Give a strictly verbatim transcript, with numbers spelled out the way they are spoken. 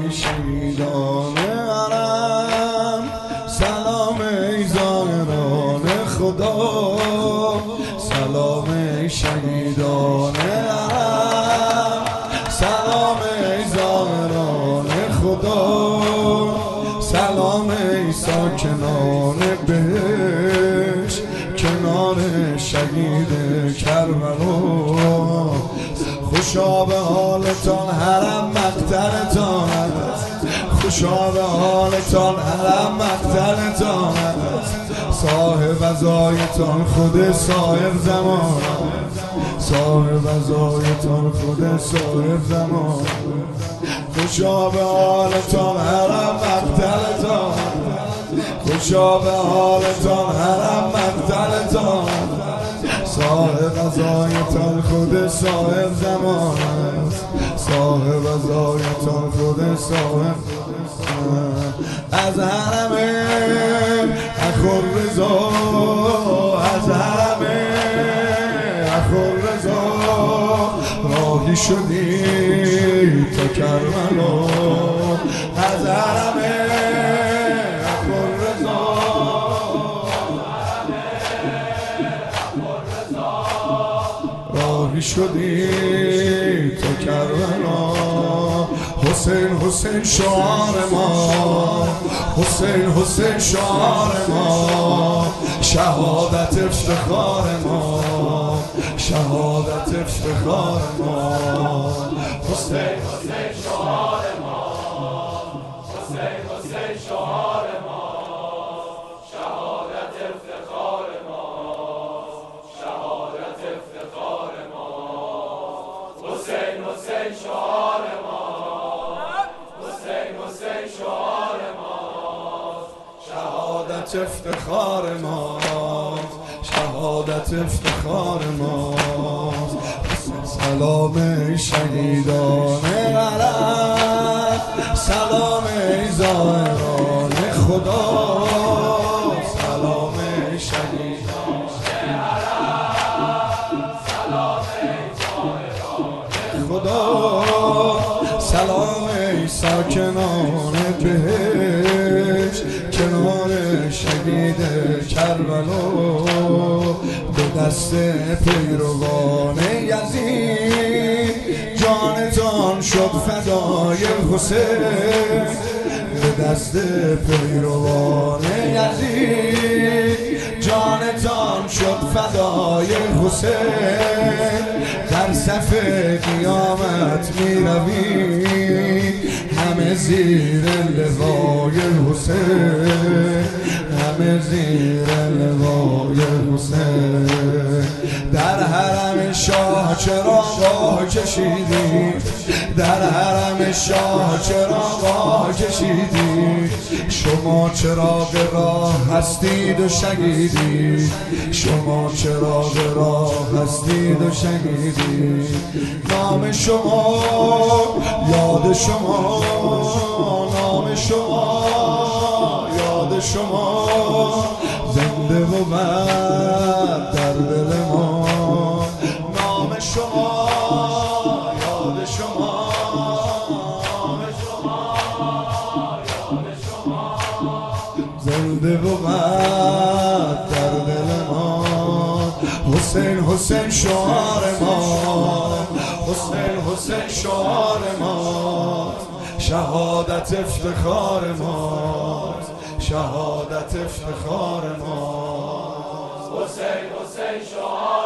شهیدان حرم، سلام ای زائران خدا، سلام ای شهیدان حرم، سلام ای زائران خدا، سلام ای ساکنان بهشت کنار شهید کربلا. خوشا به حالتان حرم مقتلتان است، خوشا به حالتان حرم مقتلتان است، صاحب ازایتان خود صاحب زمان، صاحب ازایتان خود صاحب زمان. خوشا به حالتان حرم مقتلتان، خوشا به حالتان حرم مقتلتان، صاحب ازایتان خود صاحب زمان است، صاحب ازایتان خود صاحب. از حرم اخوالرضا، از حرم اخوالرضا راهی شدی تا کربلا. از حرم اخوالرضا راهی شدی تا کربلا. حسین حسین شعار ما، حسین حسین شعار ما، شهادت افتخار ما، شهادت افتخار ما. حسین حسین شعار ما، حسین حسین شعار ما، شهادت افتخار ما، شهادت افتخار ما. حسین حسین شعار ما، حسین حسین شعار ما، شهادت افتخار ما، شهادت افتخار ما. سلام ای شهیدان حرم، سلام ای زائران خدا، سلام ای شهیدان حرم، سلام ای زائران خدا، سلام ای ساکنان بهشت کنار شهید کربلا. به دست پیروان یزید جانتان شد فدای حسین، به دست پیروان یزید جانتان شد فدای حسین. در صف قیامت می روی همه زیر لوای حسین، همه زیر لوای حسین. در حرم شاه چراغ کشیدی، در حرم شاه چراغ کشیدی، شما چراغ راه هستید و شهیدید، شما چراغ راه هستید و شهیدید. نام شما یاد شما، نام شما یاد شما، زنده بود در دل ما. نام شما یاد شما، نام شما یاد شما، زنده بود در دل ما. حسین حسین شعار ما، حسین حسین شعار ما، شهادت افتخار ما، شهادت افتخار ما. حسین حسین شعار